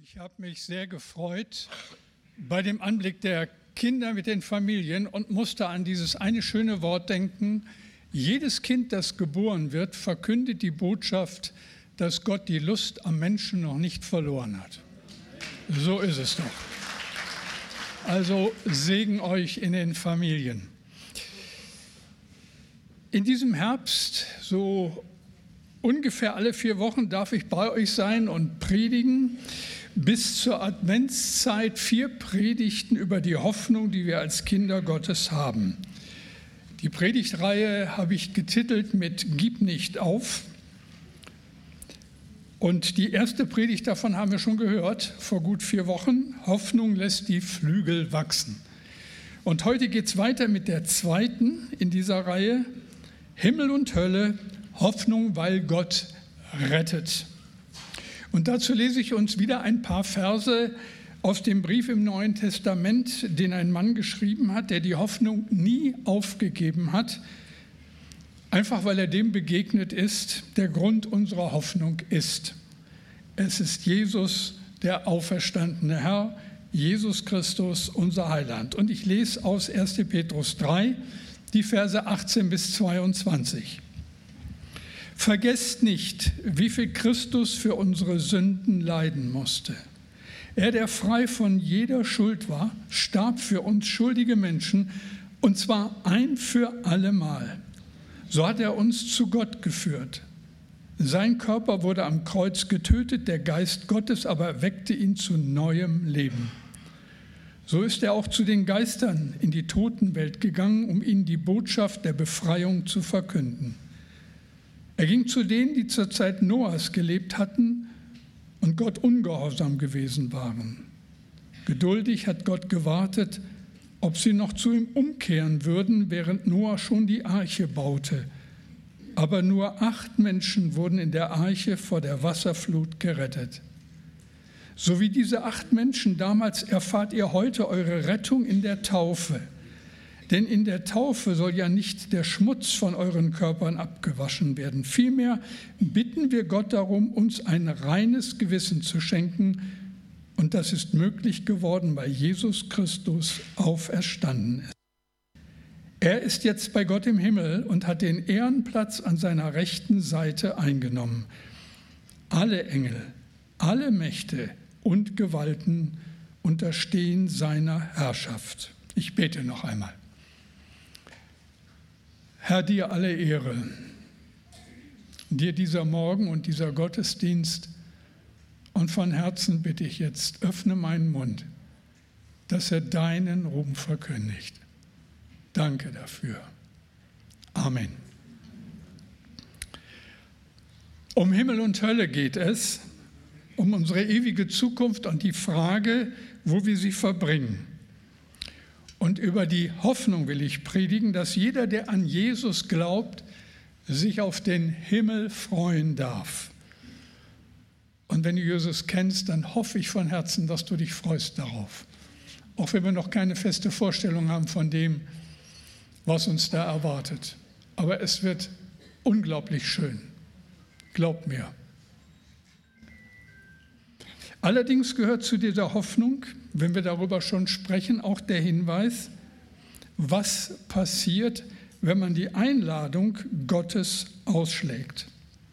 Ich habe mich sehr gefreut bei dem Anblick der Kinder mit den Familien und musste an dieses eine schöne Wort denken. Jedes Kind, das geboren wird, verkündet die Botschaft, dass Gott die Lust am Menschen noch nicht verloren hat. So ist es doch. Also Segen euch in den Familien. In diesem Herbst, so ungefähr alle 4 Wochen, darf ich bei euch sein und predigen. Bis zur Adventszeit 4 Predigten über die Hoffnung, die wir als Kinder Gottes haben. Die Predigtreihe habe ich getitelt mit Gib nicht auf. Und die erste Predigt davon haben wir schon gehört, vor gut 4 Wochen. Hoffnung lässt die Flügel wachsen. Und heute geht es weiter mit der zweiten in dieser Reihe. Himmel und Hölle, Hoffnung, weil Gott rettet. Und dazu lese ich uns wieder ein paar Verse aus dem Brief im Neuen Testament, den ein Mann geschrieben hat, der die Hoffnung nie aufgegeben hat, einfach weil er dem begegnet ist, der Grund unserer Hoffnung ist. Es ist Jesus, der auferstandene Herr, Jesus Christus, unser Heiland. Und ich lese aus 1. Petrus 3, die Verse 18 bis 22. Vergesst nicht, wie viel Christus für unsere Sünden leiden musste. Er, der frei von jeder Schuld war, starb für uns schuldige Menschen, und zwar ein für allemal. So hat er uns zu Gott geführt. Sein Körper wurde am Kreuz getötet, der Geist Gottes aber weckte ihn zu neuem Leben. So ist er auch zu den Geistern in die Totenwelt gegangen, um ihnen die Botschaft der Befreiung zu verkünden. Er ging zu denen, die zur Zeit Noahs gelebt hatten und Gott ungehorsam gewesen waren. Geduldig hat Gott gewartet, ob sie noch zu ihm umkehren würden, während Noah schon die Arche baute. Aber nur 8 Menschen wurden in der Arche vor der Wasserflut gerettet. So wie diese 8 Menschen damals erfahrt ihr heute eure Rettung in der Taufe. Denn in der Taufe soll ja nicht der Schmutz von euren Körpern abgewaschen werden. Vielmehr bitten wir Gott darum, uns ein reines Gewissen zu schenken. Und das ist möglich geworden, weil Jesus Christus auferstanden ist. Er ist jetzt bei Gott im Himmel und hat den Ehrenplatz an seiner rechten Seite eingenommen. Alle Engel, alle Mächte und Gewalten unterstehen seiner Herrschaft. Ich bete noch einmal. Herr, dir alle Ehre, dir dieser Morgen und dieser Gottesdienst, und von Herzen bitte ich jetzt, öffne meinen Mund, dass er deinen Ruhm verkündigt. Danke dafür. Amen. Um Himmel und Hölle geht es, um unsere ewige Zukunft und die Frage, wo wir sie verbringen. Und über die Hoffnung will ich predigen, dass jeder, der an Jesus glaubt, sich auf den Himmel freuen darf. Und wenn du Jesus kennst, dann hoffe ich von Herzen, dass du dich freust darauf. Auch wenn wir noch keine feste Vorstellung haben von dem, was uns da erwartet. Aber es wird unglaublich schön. Glaub mir. Allerdings gehört zu dieser Hoffnung, wenn wir darüber schon sprechen, auch der Hinweis, was passiert, wenn man die Einladung Gottes ausschlägt.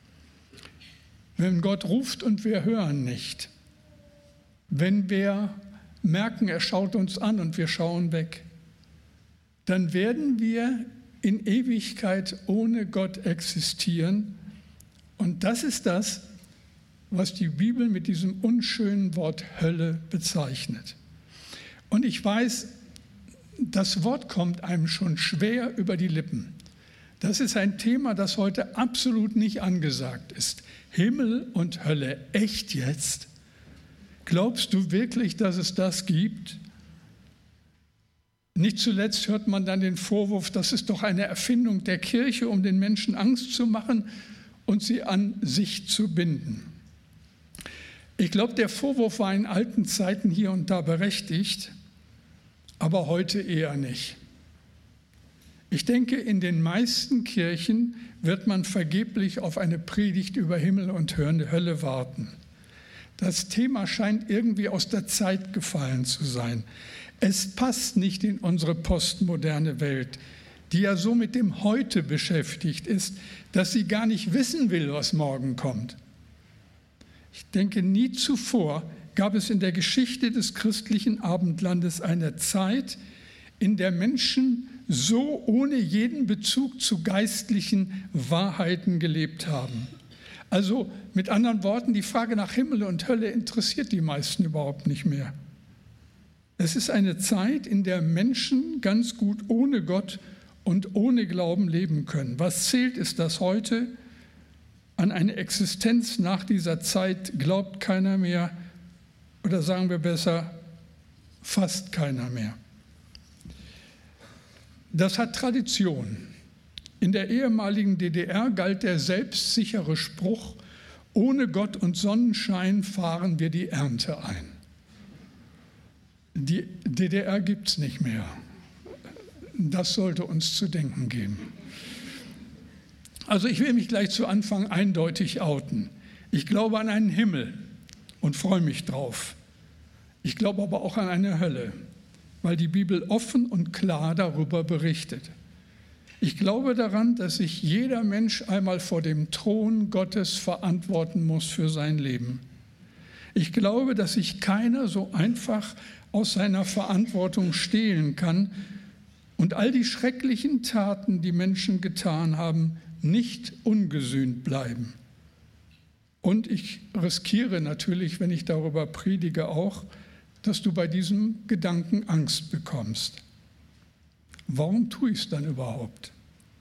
Wenn Gott ruft und wir hören nicht. Wenn wir merken, er schaut uns an und wir schauen weg. Dann werden wir in Ewigkeit ohne Gott existieren. Und das ist das, was die Bibel mit diesem unschönen Wort Hölle bezeichnet. Und ich weiß, das Wort kommt einem schon schwer über die Lippen. Das ist ein Thema, das heute absolut nicht angesagt ist. Himmel und Hölle, echt jetzt? Glaubst du wirklich, dass es das gibt? Nicht zuletzt hört man dann den Vorwurf, das ist doch eine Erfindung der Kirche, um den Menschen Angst zu machen und sie an sich zu binden. Ich glaube, der Vorwurf war in alten Zeiten hier und da berechtigt, aber heute eher nicht. Ich denke, in den meisten Kirchen wird man vergeblich auf eine Predigt über Himmel und Hölle warten. Das Thema scheint irgendwie aus der Zeit gefallen zu sein. Es passt nicht in unsere postmoderne Welt, die ja so mit dem Heute beschäftigt ist, dass sie gar nicht wissen will, was morgen kommt. Ich denke, nie zuvor gab es in der Geschichte des christlichen Abendlandes eine Zeit, in der Menschen so ohne jeden Bezug zu geistlichen Wahrheiten gelebt haben. Also mit anderen Worten, die Frage nach Himmel und Hölle interessiert die meisten überhaupt nicht mehr. Es ist eine Zeit, in der Menschen ganz gut ohne Gott und ohne Glauben leben können. Was zählt, ist, dass heute an eine Existenz nach dieser Zeit glaubt keiner mehr, oder sagen wir besser, fast keiner mehr. Das hat Tradition. In der ehemaligen DDR galt der selbstsichere Spruch: Ohne Gott und Sonnenschein fahren wir die Ernte ein. Die DDR gibt es nicht mehr. Das sollte uns zu denken geben. Also ich will mich gleich zu Anfang eindeutig outen. Ich glaube an einen Himmel und freue mich drauf. Ich glaube aber auch an eine Hölle, weil die Bibel offen und klar darüber berichtet. Ich glaube daran, dass sich jeder Mensch einmal vor dem Thron Gottes verantworten muss für sein Leben. Ich glaube, dass sich keiner so einfach aus seiner Verantwortung stehlen kann und all die schrecklichen Taten, die Menschen getan haben, nicht ungesühnt bleiben. Und ich riskiere natürlich, wenn ich darüber predige, auch, dass du bei diesem Gedanken Angst bekommst. Warum tue ich es dann überhaupt?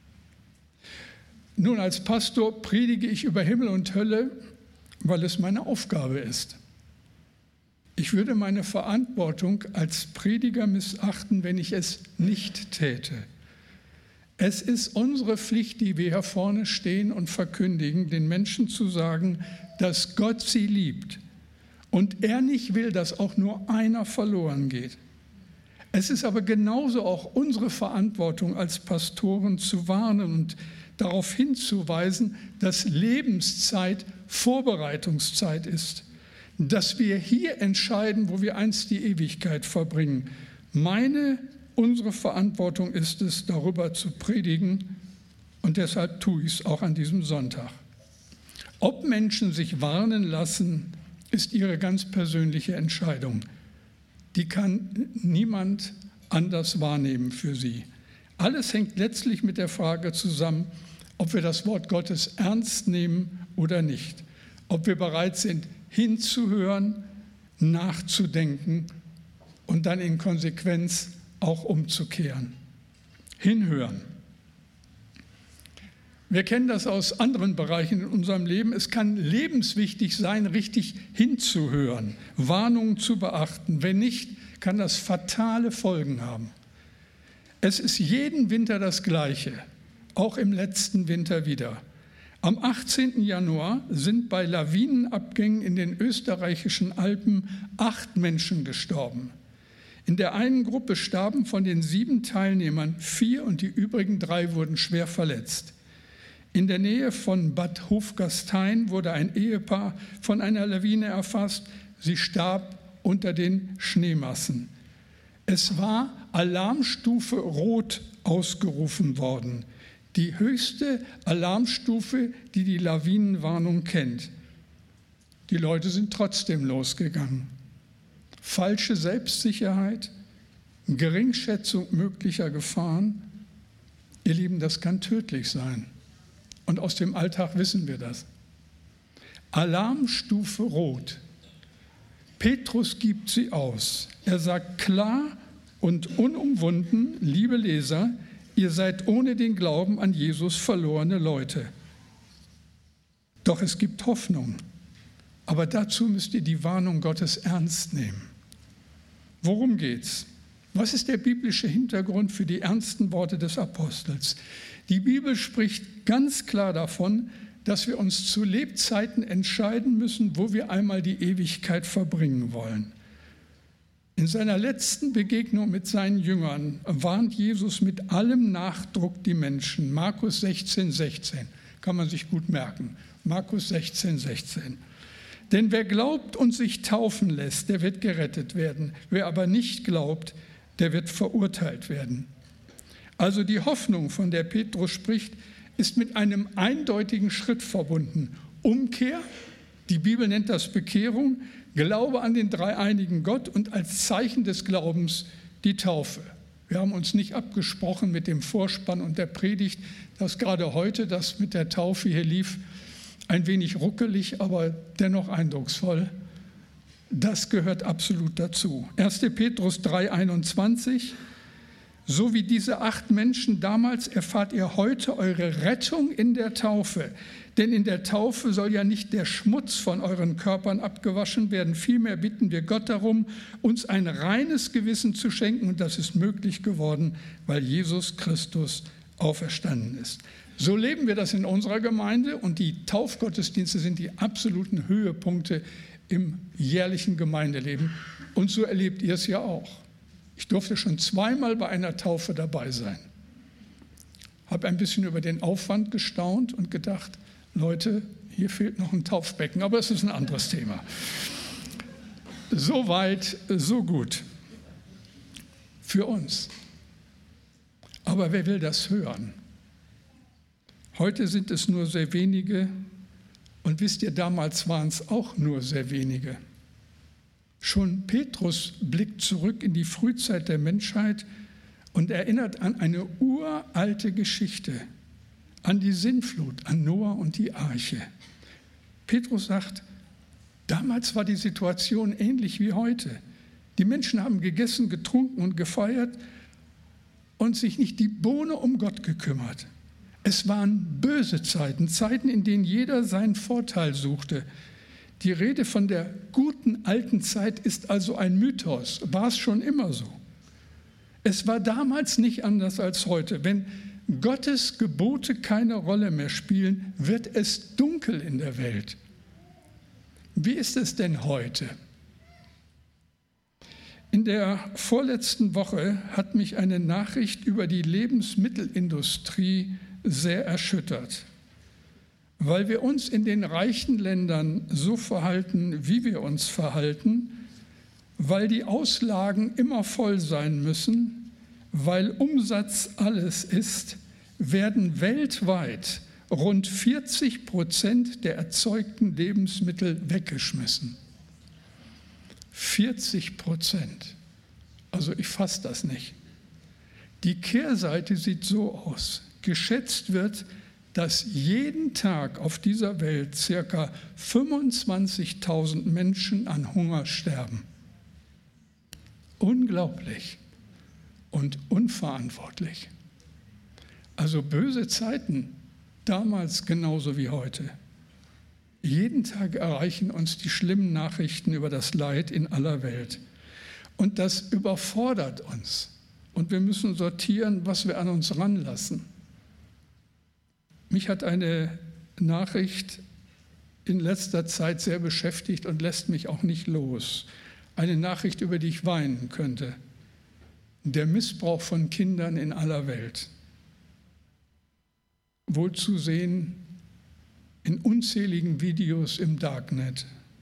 Nun, als Pastor predige ich über Himmel und Hölle, weil es meine Aufgabe ist. Ich würde meine Verantwortung als Prediger missachten, wenn ich es nicht täte. Es ist unsere Pflicht, die wir hier vorne stehen und verkündigen, den Menschen zu sagen, dass Gott sie liebt und er nicht will, dass auch nur einer verloren geht. Es ist aber genauso auch unsere Verantwortung als Pastoren zu warnen und darauf hinzuweisen, dass Lebenszeit Vorbereitungszeit ist, dass wir hier entscheiden, wo wir einst die Ewigkeit verbringen. Unsere Verantwortung ist es, darüber zu predigen, und deshalb tue ich es auch an diesem Sonntag. Ob Menschen sich warnen lassen, ist ihre ganz persönliche Entscheidung. Die kann niemand anders wahrnehmen für sie. Alles hängt letztlich mit der Frage zusammen, ob wir das Wort Gottes ernst nehmen oder nicht. Ob wir bereit sind, hinzuhören, nachzudenken und dann in Konsequenz auch umzukehren. Hinhören. Wir kennen das aus anderen Bereichen in unserem Leben. Es kann lebenswichtig sein, richtig hinzuhören, Warnungen zu beachten. Wenn nicht, kann das fatale Folgen haben. Es ist jeden Winter das Gleiche, auch im letzten Winter wieder. Am 18. Januar sind bei Lawinenabgängen in den österreichischen Alpen 8 Menschen gestorben. In der einen Gruppe starben von den 7 Teilnehmern 4 und die übrigen 3 wurden schwer verletzt. In der Nähe von Bad Hofgastein wurde ein Ehepaar von einer Lawine erfasst. Sie starb unter den Schneemassen. Es war Alarmstufe Rot ausgerufen worden, die höchste Alarmstufe, die die Lawinenwarnung kennt. Die Leute sind trotzdem losgegangen. Falsche Selbstsicherheit, Geringschätzung möglicher Gefahren. Ihr Lieben, das kann tödlich sein. Und aus dem Alltag wissen wir das. Alarmstufe Rot. Petrus gibt sie aus. Er sagt klar und unumwunden, liebe Leser, ihr seid ohne den Glauben an Jesus verlorene Leute. Doch es gibt Hoffnung. Aber dazu müsst ihr die Warnung Gottes ernst nehmen. Worum geht's? Was ist der biblische Hintergrund für die ernsten Worte des Apostels? Die Bibel spricht ganz klar davon, dass wir uns zu Lebzeiten entscheiden müssen, wo wir einmal die Ewigkeit verbringen wollen. In seiner letzten Begegnung mit seinen Jüngern warnt Jesus mit allem Nachdruck die Menschen. Markus 16,16, kann man sich gut merken. Markus 16,16. Denn wer glaubt und sich taufen lässt, der wird gerettet werden. Wer aber nicht glaubt, der wird verurteilt werden. Also die Hoffnung, von der Petrus spricht, ist mit einem eindeutigen Schritt verbunden. Umkehr, die Bibel nennt das Bekehrung, Glaube an den dreieinigen Gott und als Zeichen des Glaubens die Taufe. Wir haben uns nicht abgesprochen mit dem Vorspann und der Predigt, dass gerade heute das mit der Taufe hier lief, ein wenig ruckelig, aber dennoch eindrucksvoll. Das gehört absolut dazu. 1. Petrus 3,21: So wie diese 8 Menschen damals erfahrt ihr heute eure Rettung in der Taufe. Denn in der Taufe soll ja nicht der Schmutz von euren Körpern abgewaschen werden. Vielmehr bitten wir Gott darum, uns ein reines Gewissen zu schenken. Und das ist möglich geworden, weil Jesus Christus auferstanden ist. So leben wir das in unserer Gemeinde. Und die Taufgottesdienste sind die absoluten Höhepunkte im jährlichen Gemeindeleben. Und so erlebt ihr es ja auch. Ich durfte schon 2-mal bei einer Taufe dabei sein. Habe ein bisschen über den Aufwand gestaunt und gedacht, Leute, hier fehlt noch ein Taufbecken, aber es ist ein anderes Thema. So weit, so gut. Für uns. Aber wer will das hören? Heute sind es nur sehr wenige und wisst ihr, damals waren es auch nur sehr wenige. Schon Petrus blickt zurück in die Frühzeit der Menschheit und erinnert an eine uralte Geschichte, an die Sintflut, an Noah und die Arche. Petrus sagt, damals war die Situation ähnlich wie heute. Die Menschen haben gegessen, getrunken und gefeiert und sich nicht die Bohne um Gott gekümmert. Es waren böse Zeiten, Zeiten, in denen jeder seinen Vorteil suchte. Die Rede von der guten alten Zeit ist also ein Mythos, war es schon immer so. Es war damals nicht anders als heute. Wenn Gottes Gebote keine Rolle mehr spielen, wird es dunkel in der Welt. Wie ist es denn heute? In der vorletzten Woche hat mich eine Nachricht über die Lebensmittelindustrie sehr erschüttert. Weil wir uns in den reichen Ländern so verhalten, wie wir uns verhalten, weil die Auslagen immer voll sein müssen, weil Umsatz alles ist, werden weltweit rund 40% der erzeugten Lebensmittel weggeschmissen. 40%. Also ich fasse das nicht. Die Kehrseite sieht so aus. Geschätzt wird, dass jeden Tag auf dieser Welt ca. 25.000 Menschen an Hunger sterben. Unglaublich und unverantwortlich. Also böse Zeiten, damals genauso wie heute. Jeden Tag erreichen uns die schlimmen Nachrichten über das Leid in aller Welt. Und das überfordert uns. Und wir müssen sortieren, was wir an uns ranlassen. Mich hat eine Nachricht in letzter Zeit sehr beschäftigt und lässt mich auch nicht los. Eine Nachricht, über die ich weinen könnte. Der Missbrauch von Kindern in aller Welt. Wohl zu sehen in unzähligen Videos im Darknet.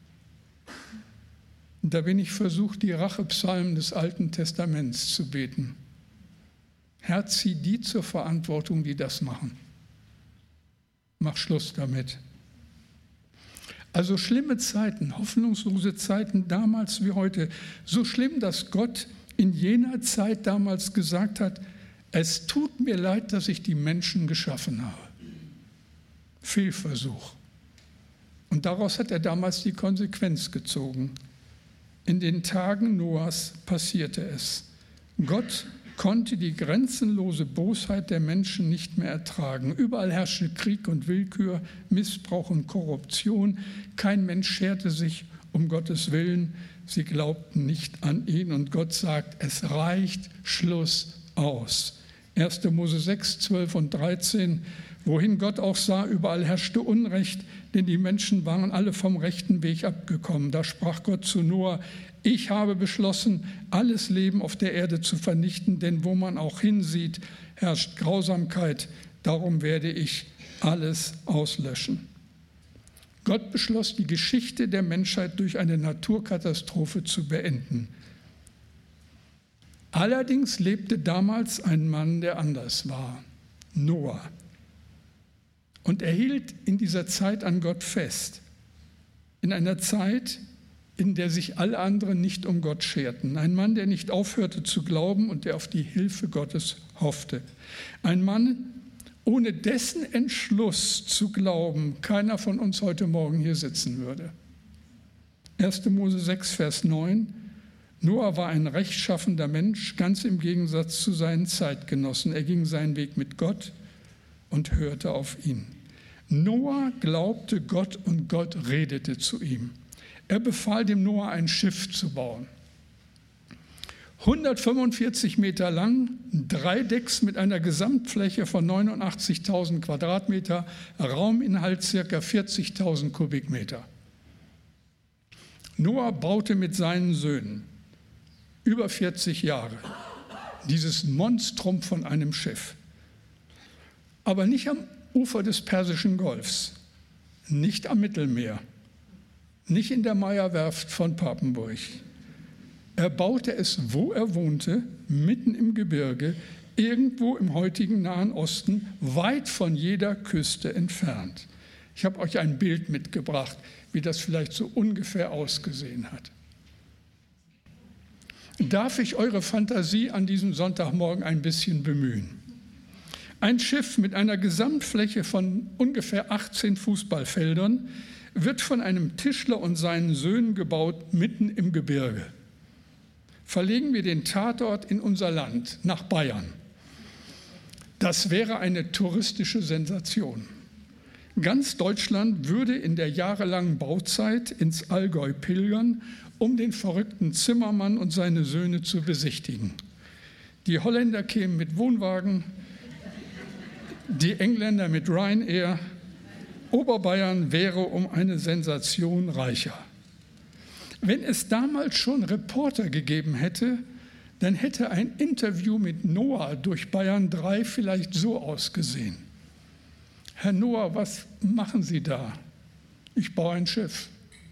Und da bin ich versucht, die Rachepsalmen des Alten Testaments zu beten. Herr, zieh die zur Verantwortung, die das machen. Mach Schluss damit. Also schlimme Zeiten, hoffnungslose Zeiten damals wie heute. So schlimm, dass Gott in jener Zeit damals gesagt hat, es tut mir leid, dass ich die Menschen geschaffen habe. Fehlversuch. Und daraus hat er damals die Konsequenz gezogen. In den Tagen Noahs passierte es. Gott konnte die grenzenlose Bosheit der Menschen nicht mehr ertragen. Überall herrschte Krieg und Willkür, Missbrauch und Korruption. Kein Mensch scherte sich um Gottes Willen. Sie glaubten nicht an ihn. Und Gott sagt, es reicht, Schluss aus. 1. Mose 6, 12 und 13. Wohin Gott auch sah, überall herrschte Unrecht, denn die Menschen waren alle vom rechten Weg abgekommen. Da sprach Gott zu Noah, ich habe beschlossen, alles Leben auf der Erde zu vernichten, denn wo man auch hinsieht, herrscht Grausamkeit, darum werde ich alles auslöschen. Gott beschloss, die Geschichte der Menschheit durch eine Naturkatastrophe zu beenden. Allerdings lebte damals ein Mann, der anders war, Noah. Und er hielt in dieser Zeit an Gott fest. In einer Zeit, in der sich alle anderen nicht um Gott scherten. Ein Mann, der nicht aufhörte zu glauben und der auf die Hilfe Gottes hoffte. Ein Mann, ohne dessen Entschluss zu glauben, keiner von uns heute Morgen hier sitzen würde. 1. Mose 6, Vers 9. Noah war ein rechtschaffender Mensch, ganz im Gegensatz zu seinen Zeitgenossen. Er ging seinen Weg mit Gott und hörte auf ihn. Noah glaubte Gott und Gott redete zu ihm. Er befahl dem Noah, ein Schiff zu bauen. 145 Meter lang, 3 Decks mit einer Gesamtfläche von 89.000 Quadratmeter, Rauminhalt ca. 40.000 Kubikmeter. Noah baute mit seinen Söhnen über 40 Jahre dieses Monstrum von einem Schiff. Aber nicht am Ufer des Persischen Golfs, nicht am Mittelmeer, nicht in der Meyer-Werft von Papenburg. Er baute es, wo er wohnte, mitten im Gebirge, irgendwo im heutigen Nahen Osten, weit von jeder Küste entfernt. Ich habe euch ein Bild mitgebracht, wie das vielleicht so ungefähr ausgesehen hat. Darf ich eure Fantasie an diesem Sonntagmorgen ein bisschen bemühen? Ein Schiff mit einer Gesamtfläche von ungefähr 18 Fußballfeldern wird von einem Tischler und seinen Söhnen gebaut, mitten im Gebirge. Verlegen wir den Tatort in unser Land, nach Bayern. Das wäre eine touristische Sensation. Ganz Deutschland würde in der jahrelangen Bauzeit ins Allgäu pilgern, um den verrückten Zimmermann und seine Söhne zu besichtigen. Die Holländer kämen mit Wohnwagen, die Engländer mit Ryanair. Oberbayern wäre um eine Sensation reicher. Wenn es damals schon Reporter gegeben hätte, dann hätte ein Interview mit Noah durch Bayern 3 vielleicht so ausgesehen. Herr Noah, was machen Sie da? Ich baue ein Schiff.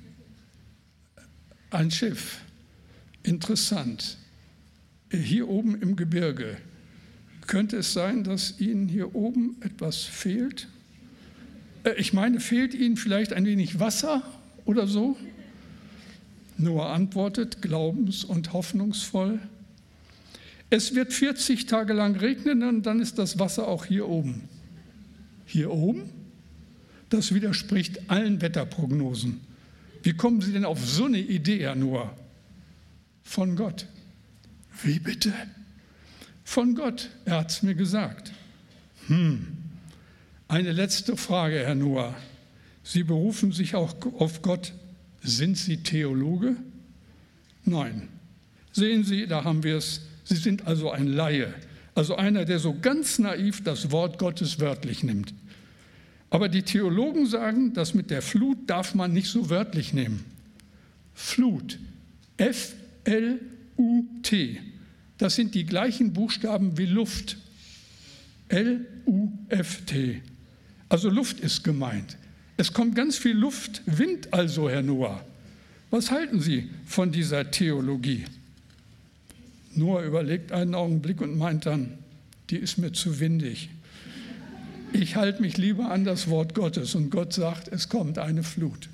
Ein Schiff. Interessant. Hier oben im Gebirge. Könnte es sein, dass Ihnen hier oben etwas fehlt? Ich meine, fehlt Ihnen vielleicht ein wenig Wasser oder so? Noah antwortet, glaubens- und hoffnungsvoll: Es wird 40 Tage lang regnen und dann ist das Wasser auch hier oben. Hier oben? Das widerspricht allen Wetterprognosen. Wie kommen Sie denn auf so eine Idee, Herr Noah? Von Gott. Wie bitte? Von Gott, er hat es mir gesagt. Eine letzte Frage, Herr Noah. Sie berufen sich auch auf Gott. Sind Sie Theologe? Nein. Sehen Sie, da haben wir es. Sie sind also ein Laie, also einer, der so ganz naiv das Wort Gottes wörtlich nimmt. Aber die Theologen sagen, das mit der Flut darf man nicht so wörtlich nehmen. Flut, F-L-U-T, das sind die gleichen Buchstaben wie Luft, L-U-F-T. Also Luft ist gemeint. Es kommt ganz viel Luft, Wind also, Herr Noah. Was halten Sie von dieser Theologie? Noah überlegt einen Augenblick und meint dann, die ist mir zu windig. Ich halte mich lieber an das Wort Gottes und Gott sagt, es kommt eine Flut.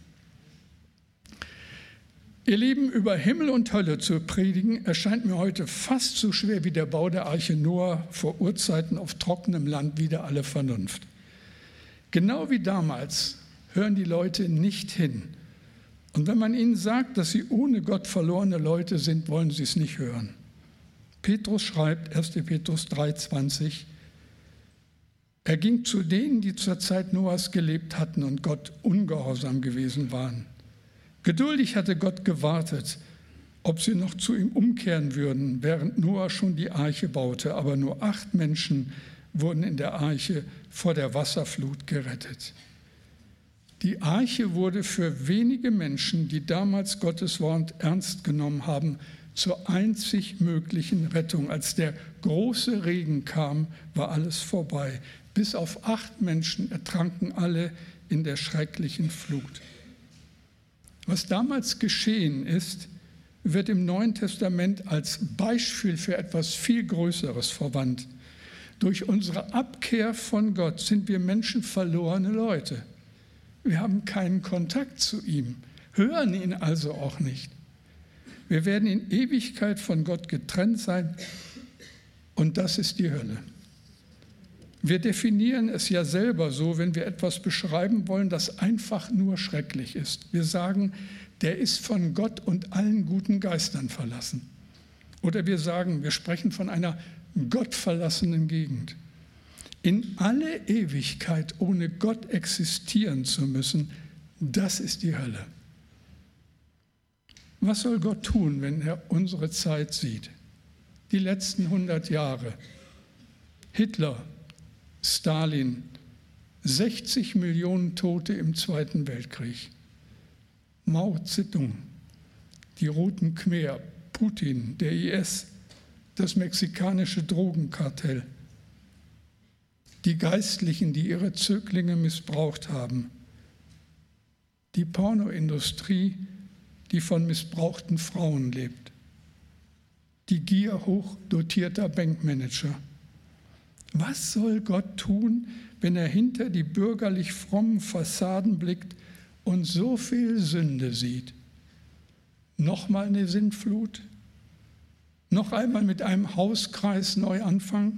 Ihr Lieben, über Himmel und Hölle zu predigen, erscheint mir heute fast so schwer wie der Bau der Arche Noah vor Urzeiten auf trockenem Land wider alle Vernunft. Genau wie damals hören die Leute nicht hin. Und wenn man ihnen sagt, dass sie ohne Gott verlorene Leute sind, wollen sie es nicht hören. Petrus schreibt, 1. Petrus 3,20, er ging zu denen, die zur Zeit Noahs gelebt hatten und Gott ungehorsam gewesen waren. Geduldig hatte Gott gewartet, ob sie noch zu ihm umkehren würden, während Noah schon die Arche baute. Aber nur 8 Menschen wurden in der Arche vor der Wasserflut gerettet. Die Arche wurde für wenige Menschen, die damals Gottes Wort ernst genommen haben, zur einzig möglichen Rettung. Als der große Regen kam, war alles vorbei. Bis auf 8 Menschen ertranken alle, in der schrecklichen Flut. Was damals geschehen ist, wird im Neuen Testament als Beispiel für etwas viel Größeres verwandt. Durch unsere Abkehr von Gott sind wir Menschen verlorene Leute. Wir haben keinen Kontakt zu ihm, hören ihn also auch nicht. Wir werden in Ewigkeit von Gott getrennt sein und das ist die Hölle. Wir definieren es ja selber so, wenn wir etwas beschreiben wollen, das einfach nur schrecklich ist. Wir sagen, der ist von Gott und allen guten Geistern verlassen. Oder wir sagen, wir sprechen von einer gottverlassenen Gegend. In alle Ewigkeit ohne Gott existieren zu müssen, das ist die Hölle. Was soll Gott tun, wenn er unsere Zeit sieht? Die letzten 100 Jahre. Hitler, Stalin, 60 Millionen Tote im Zweiten Weltkrieg. Mao Zedong, die Roten Khmer, Putin, der IS, das mexikanische Drogenkartell, die Geistlichen, die ihre Zöglinge missbraucht haben, die Pornoindustrie, die von missbrauchten Frauen lebt, die Gier hochdotierter Bankmanager. Was soll Gott tun, wenn er hinter die bürgerlich frommen Fassaden blickt und so viel Sünde sieht? Nochmal eine Sintflut? Noch einmal mit einem Hauskreis neu anfangen?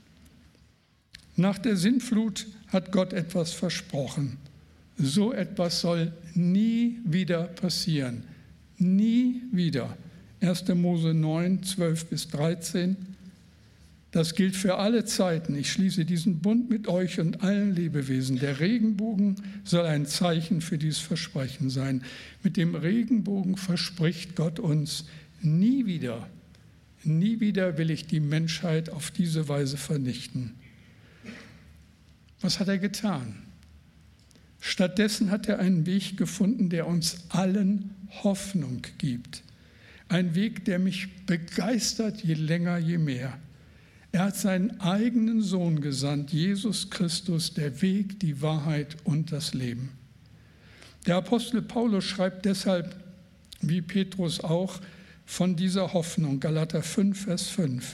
Nach der Sintflut hat Gott etwas versprochen. So etwas soll nie wieder passieren. Nie wieder. 1. Mose 9, 12 bis 13. Das gilt für alle Zeiten. Ich schließe diesen Bund mit euch und allen Lebewesen. Der Regenbogen soll ein Zeichen für dieses Versprechen sein. Mit dem Regenbogen verspricht Gott uns, nie wieder will ich die Menschheit auf diese Weise vernichten. Was hat er getan? Stattdessen hat er einen Weg gefunden, der uns allen Hoffnung gibt. Ein Weg, der mich begeistert, je länger, je mehr. Er hat seinen eigenen Sohn gesandt, Jesus Christus, der Weg, die Wahrheit und das Leben. Der Apostel Paulus schreibt deshalb, wie Petrus auch, von dieser Hoffnung, Galater 5, Vers 5.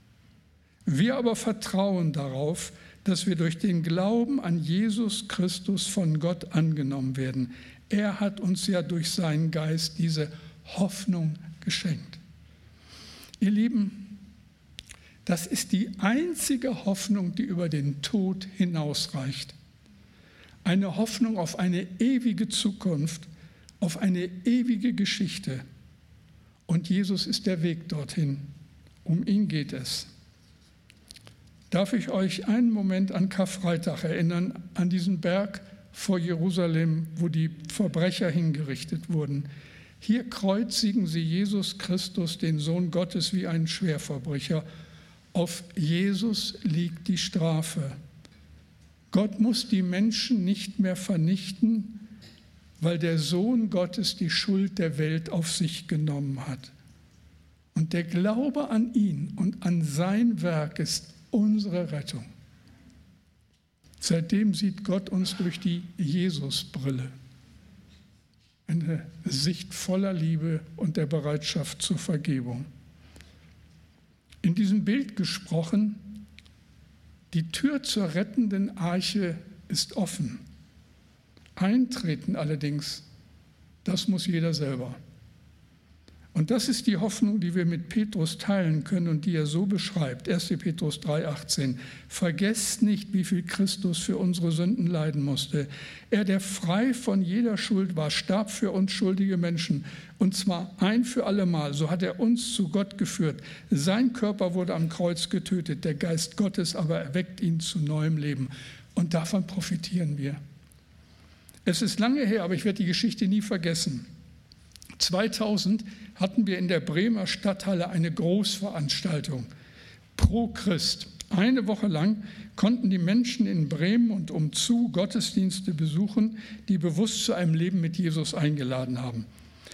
Wir aber vertrauen darauf, dass wir durch den Glauben an Jesus Christus von Gott angenommen werden. Er hat uns ja durch seinen Geist diese Hoffnung geschenkt. Ihr Lieben, das ist die einzige Hoffnung, die über den Tod hinausreicht. Eine Hoffnung auf eine ewige Zukunft, auf eine ewige Geschichte. Und Jesus ist der Weg dorthin. Um ihn geht es. Darf ich euch einen Moment an Karfreitag erinnern, an diesen Berg vor Jerusalem, wo die Verbrecher hingerichtet wurden. Hier kreuzigen sie Jesus Christus, den Sohn Gottes, wie einen Schwerverbrecher. Auf Jesus liegt die Strafe. Gott muss die Menschen nicht mehr vernichten, weil der Sohn Gottes die Schuld der Welt auf sich genommen hat. Und der Glaube an ihn und an sein Werk ist unsere Rettung. Seitdem sieht Gott uns durch die Jesusbrille. Eine Sicht voller Liebe und der Bereitschaft zur Vergebung. In diesem Bild gesprochen, die Tür zur rettenden Arche ist offen. Eintreten allerdings, das muss jeder selber. Und das ist die Hoffnung, die wir mit Petrus teilen können und die er so beschreibt. 1. Petrus 3,18. Vergesst nicht, wie viel Christus für unsere Sünden leiden musste. Er, der frei von jeder Schuld war, starb für uns schuldige Menschen. Und zwar ein für allemal. So hat er uns zu Gott geführt. Sein Körper wurde am Kreuz getötet. Der Geist Gottes aber erweckt ihn zu neuem Leben. Und davon profitieren wir. Es ist lange her, aber ich werde die Geschichte nie vergessen. 2000 hatten wir in der Bremer Stadthalle eine Großveranstaltung, Pro Christ. Eine Woche lang konnten die Menschen in Bremen und umzu Gottesdienste besuchen, die bewusst zu einem Leben mit Jesus eingeladen haben.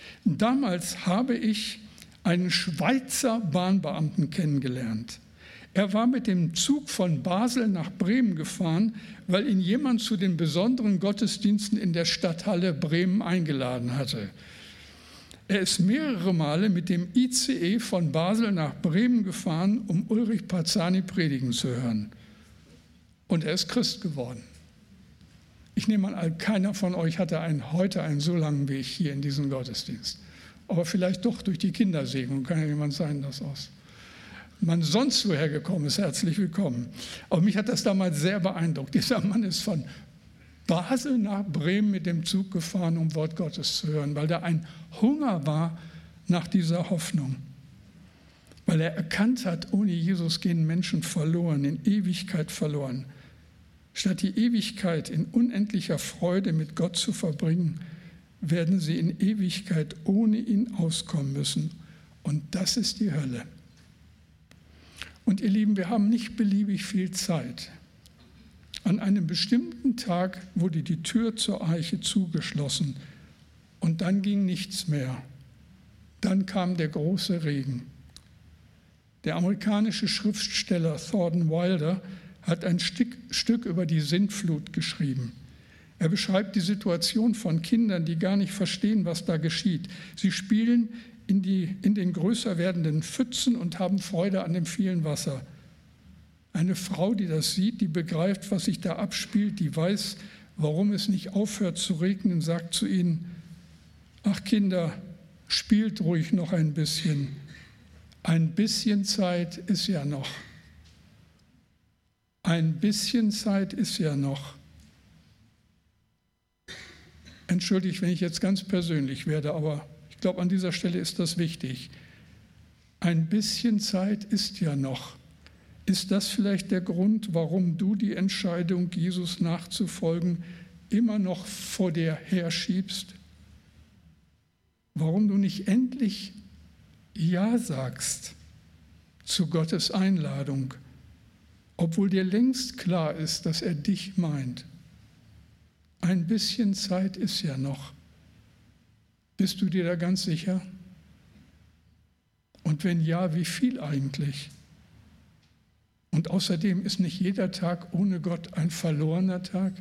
Damals habe ich einen Schweizer Bahnbeamten kennengelernt. Er war mit dem Zug von Basel nach Bremen gefahren, weil ihn jemand zu den besonderen Gottesdiensten in der Stadthalle Bremen eingeladen hatte. Er ist mehrere Male mit dem ICE von Basel nach Bremen gefahren, um Ulrich Parzani predigen zu hören. Und er ist Christ geworden. Ich nehme an, keiner von euch hatte heute einen so langen Weg hier in diesen Gottesdienst. Aber vielleicht doch durch die Kindersegnung, kann ja jemand sein, das aus. Man sonst woher gekommen ist, herzlich willkommen. Aber mich hat das damals sehr beeindruckt. Dieser Mann ist von Basel nach Bremen mit dem Zug gefahren, um Wort Gottes zu hören, weil da ein Hunger war nach dieser Hoffnung. Weil er erkannt hat, ohne Jesus gehen Menschen verloren, in Ewigkeit verloren. Statt die Ewigkeit in unendlicher Freude mit Gott zu verbringen, werden sie in Ewigkeit ohne ihn auskommen müssen. Und das ist die Hölle. Und ihr Lieben, wir haben nicht beliebig viel Zeit. An einem bestimmten Tag wurde die Tür zur Arche zugeschlossen und dann ging nichts mehr. Dann kam der große Regen. Der amerikanische Schriftsteller Thornton Wilder hat ein Stück über die Sintflut geschrieben. Er beschreibt die Situation von Kindern, die gar nicht verstehen, was da geschieht. Sie spielen in den größer werdenden Pfützen und haben Freude an dem vielen Wasser. Eine Frau, die das sieht, die begreift, was sich da abspielt, die weiß, warum es nicht aufhört zu regnen, sagt zu ihnen: Ach Kinder, spielt ruhig noch ein bisschen. Ein bisschen Zeit ist ja noch. Ein bisschen Zeit ist ja noch. Entschuldigt, wenn ich jetzt ganz persönlich werde, aber ich glaube, an dieser Stelle ist das wichtig. Ein bisschen Zeit ist ja noch. Ist das vielleicht der Grund, warum du die Entscheidung, Jesus nachzufolgen, immer noch vor dir herschiebst? Warum du nicht endlich Ja sagst zu Gottes Einladung, obwohl dir längst klar ist, dass er dich meint? Ein bisschen Zeit ist ja noch. Bist du dir da ganz sicher? Und wenn ja, wie viel eigentlich? Und außerdem ist nicht jeder Tag ohne Gott ein verlorener Tag?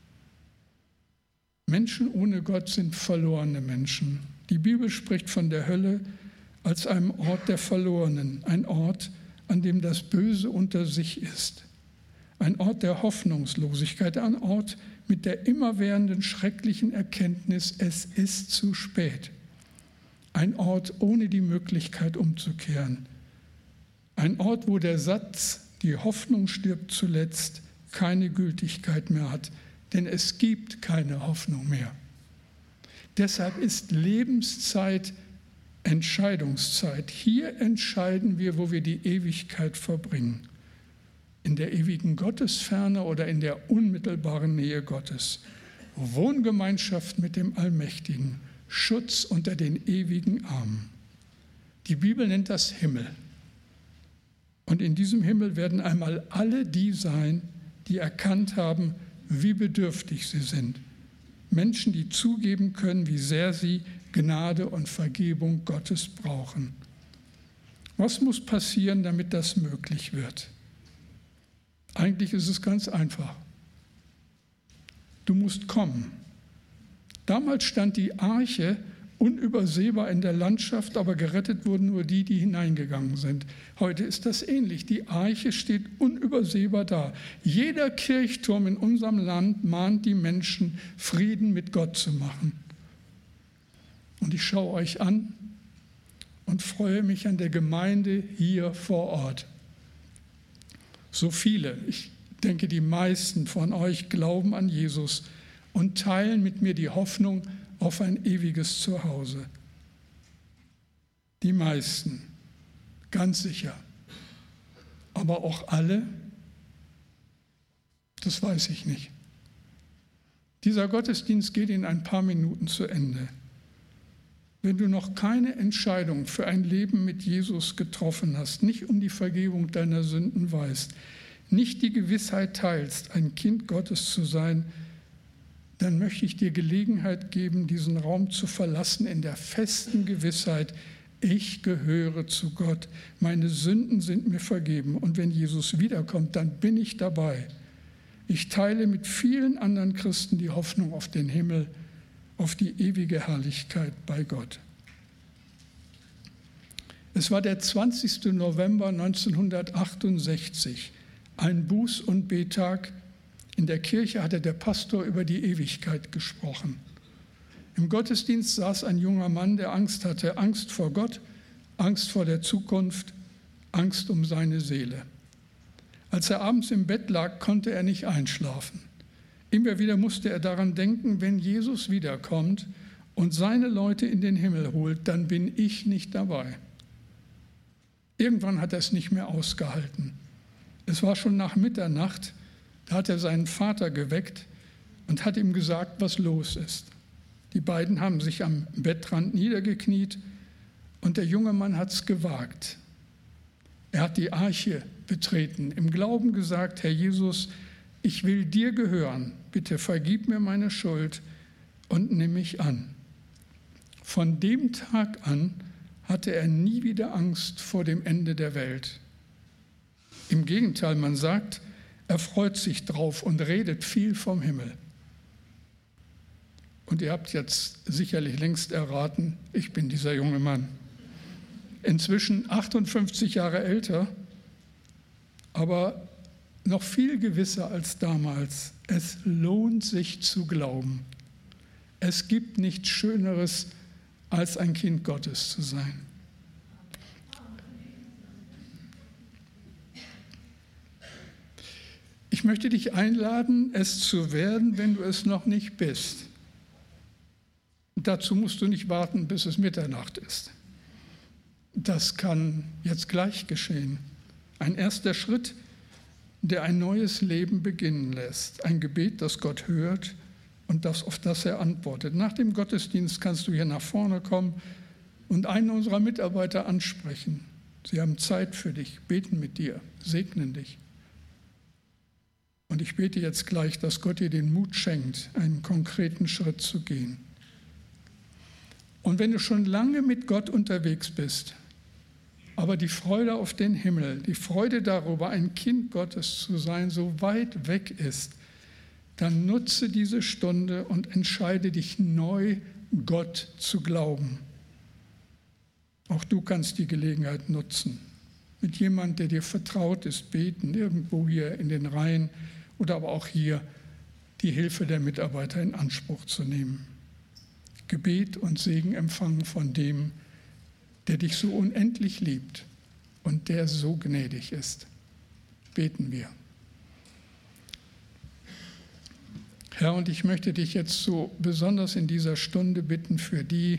Menschen ohne Gott sind verlorene Menschen. Die Bibel spricht von der Hölle als einem Ort der Verlorenen, ein Ort, an dem das Böse unter sich ist. Ein Ort der Hoffnungslosigkeit, ein Ort mit der immerwährenden schrecklichen Erkenntnis, es ist zu spät. Ein Ort ohne die Möglichkeit umzukehren. Ein Ort, wo der Satz, die Hoffnung stirbt zuletzt, keine Gültigkeit mehr hat, denn es gibt keine Hoffnung mehr. Deshalb ist Lebenszeit Entscheidungszeit. Hier entscheiden wir, wo wir die Ewigkeit verbringen. In der ewigen Gottesferne oder in der unmittelbaren Nähe Gottes. Wohngemeinschaft mit dem Allmächtigen, Schutz unter den ewigen Armen. Die Bibel nennt das Himmel. Und in diesem Himmel werden einmal alle die sein, die erkannt haben, wie bedürftig sie sind. Menschen, die zugeben können, wie sehr sie Gnade und Vergebung Gottes brauchen. Was muss passieren, damit das möglich wird? Eigentlich ist es ganz einfach. Du musst kommen. Damals stand die Arche unübersehbar in der Landschaft, aber gerettet wurden nur die, die hineingegangen sind. Heute ist das ähnlich. Die Arche steht unübersehbar da. Jeder Kirchturm in unserem Land mahnt die Menschen, Frieden mit Gott zu machen. Und ich schaue euch an und freue mich an der Gemeinde hier vor Ort. So viele, ich denke, die meisten von euch glauben an Jesus und teilen mit mir die Hoffnung auf ein ewiges Zuhause. Die meisten, ganz sicher. Aber auch alle? Das weiß ich nicht. Dieser Gottesdienst geht in ein paar Minuten zu Ende. Wenn du noch keine Entscheidung für ein Leben mit Jesus getroffen hast, nicht um die Vergebung deiner Sünden weißt, nicht die Gewissheit teilst, ein Kind Gottes zu sein, dann möchte ich dir Gelegenheit geben, diesen Raum zu verlassen in der festen Gewissheit, ich gehöre zu Gott, meine Sünden sind mir vergeben und wenn Jesus wiederkommt, dann bin ich dabei. Ich teile mit vielen anderen Christen die Hoffnung auf den Himmel, auf die ewige Herrlichkeit bei Gott. Es war der 20. November 1968, ein Buß- und Bettag. In der Kirche hatte der Pastor über die Ewigkeit gesprochen. Im Gottesdienst saß ein junger Mann, der Angst hatte, Angst vor Gott, Angst vor der Zukunft, Angst um seine Seele. Als er abends im Bett lag, konnte er nicht einschlafen. Immer wieder musste er daran denken, wenn Jesus wiederkommt und seine Leute in den Himmel holt, dann bin ich nicht dabei. Irgendwann hat er es nicht mehr ausgehalten. Es war schon nach Mitternacht, da hat er seinen Vater geweckt und hat ihm gesagt, was los ist. Die beiden haben sich am Bettrand niedergekniet und der junge Mann hat es gewagt. Er hat die Arche betreten, im Glauben gesagt, Herr Jesus, ich will dir gehören, bitte vergib mir meine Schuld und nimm mich an. Von dem Tag an hatte er nie wieder Angst vor dem Ende der Welt. Im Gegenteil, man sagt, er freut sich drauf und redet viel vom Himmel. Und ihr habt jetzt sicherlich längst erraten, ich bin dieser junge Mann. Inzwischen 58 Jahre älter, aber noch viel gewisser als damals. Es lohnt sich zu glauben. Es gibt nichts Schöneres, als ein Kind Gottes zu sein. Ich möchte dich einladen, es zu werden, wenn du es noch nicht bist. Dazu musst du nicht warten, bis es Mitternacht ist. Das kann jetzt gleich geschehen. Ein erster Schritt, der ein neues Leben beginnen lässt. Ein Gebet, das Gott hört und auf das er antwortet. Nach dem Gottesdienst kannst du hier nach vorne kommen und einen unserer Mitarbeiter ansprechen. Sie haben Zeit für dich, beten mit dir, segnen dich. Und ich bete jetzt gleich, dass Gott dir den Mut schenkt, einen konkreten Schritt zu gehen. Und wenn du schon lange mit Gott unterwegs bist, aber die Freude auf den Himmel, die Freude darüber, ein Kind Gottes zu sein, so weit weg ist, dann nutze diese Stunde und entscheide dich neu, Gott zu glauben. Auch du kannst die Gelegenheit nutzen. Mit jemandem, der dir vertraut ist, beten, irgendwo hier in den Reihen oder aber auch hier die Hilfe der Mitarbeiter in Anspruch zu nehmen. Gebet und Segen empfangen von dem, der dich so unendlich liebt und der so gnädig ist. Beten wir. Herr, und ich möchte dich jetzt so besonders in dieser Stunde bitten für die,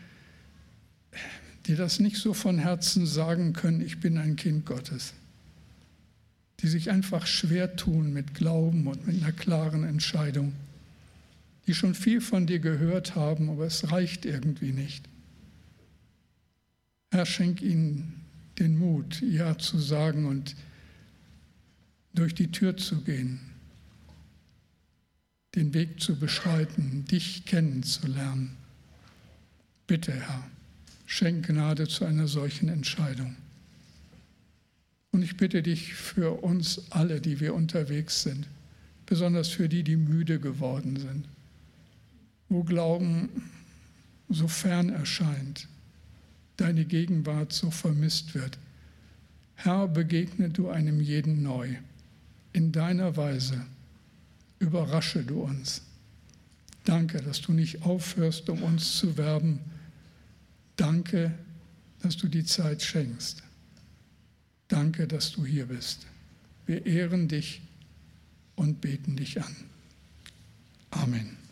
die das nicht so von Herzen sagen können, ich bin ein Kind Gottes, die sich einfach schwer tun mit Glauben und mit einer klaren Entscheidung, die schon viel von dir gehört haben, aber es reicht irgendwie nicht. Herr, schenk ihnen den Mut, Ja zu sagen und durch die Tür zu gehen, den Weg zu beschreiten, dich kennenzulernen. Bitte, Herr, schenk Gnade zu einer solchen Entscheidung. Und ich bitte dich für uns alle, die wir unterwegs sind, besonders für die, die müde geworden sind, wo Glauben so fern erscheint, deine Gegenwart so vermisst wird. Herr, begegne du einem jeden neu. In deiner Weise überrasche du uns. Danke, dass du nicht aufhörst, um uns zu werben. Danke, dass du die Zeit schenkst. Danke, dass du hier bist. Wir ehren dich und beten dich an. Amen.